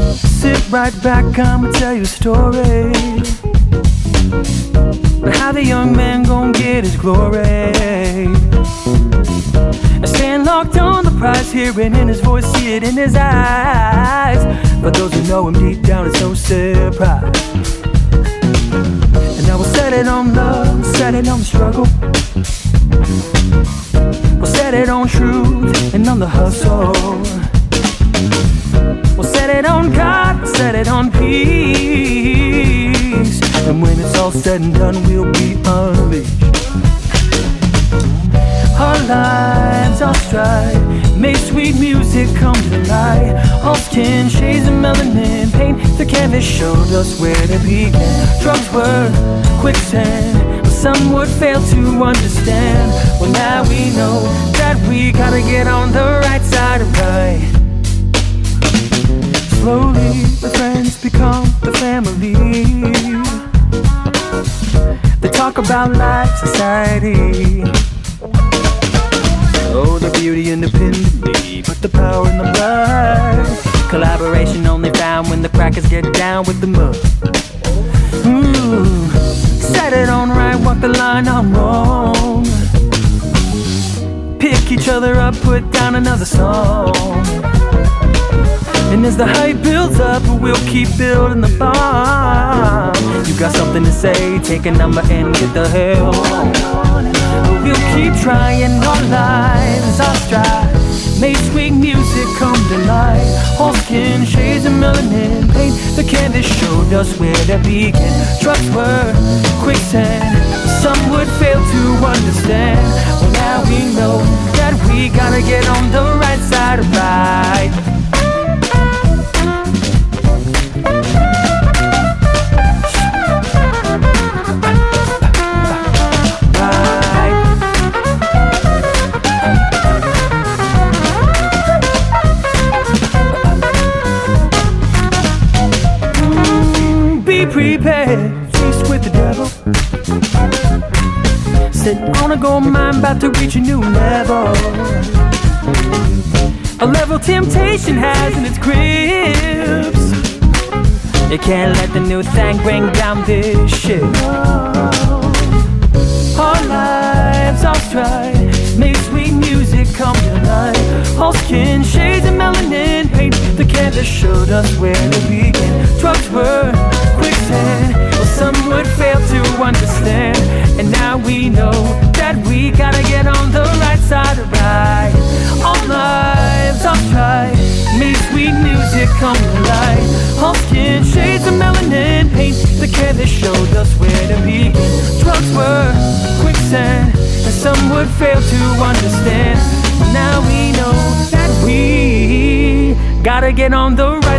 Sit right back, I'ma tell you a story. But how the young man gon' get his glory? I stand locked on the prize, hearing in his voice, see it in his eyes. For those who know him deep down, it's no surprise. And I will set it on love, set it on the struggle. We'll set it on truth and on the hustle. We'll set it on God, set it on peace. And when it's all said and done, we'll be unleashed. Our lives are strife, make sweet music come to light. All skin, shades of melanin, paint the canvas showed us where to begin. Drugs were quicksand, but some would fail to understand. Well, now we know that we gotta get on the right side of right. Slowly the friends become the family. They talk about life, society. Oh, the beauty independently, but the power in the blood. Collaboration only found when the crackers get down with the mud. Set it on right, walk the line on wrong. Pick each other up, put down another song. And as the hype builds up, we'll keep building the bomb. You got something to say, take a number and get the hell on. We'll keep trying, our lives are strive. Make sweet music come to light. All skin, shades of melanin, paint the canvas showed us where to begin. Drugs were quicksand, some would fail to understand. Well, now we know that we gotta get on the right side of right. Prepared, feast with the devil. Sitting on a gold mine, about to reach a new level. A level temptation has in its grips. You can't let the new thing bring down this ship. Our lives are strife, make sweet music come to life. All skin, shades of melanin, paint the canvas showed us where to begin. Drugs were quicksand, well, some would fail to understand. And now we know that we gotta get on the right side of right. All lives are strife, make sweet music come to life. All skin, shades of melanin, paint the canvas showed us where to begin. Drugs were quicksand, and some would fail to understand. Now we know that we gotta get on the right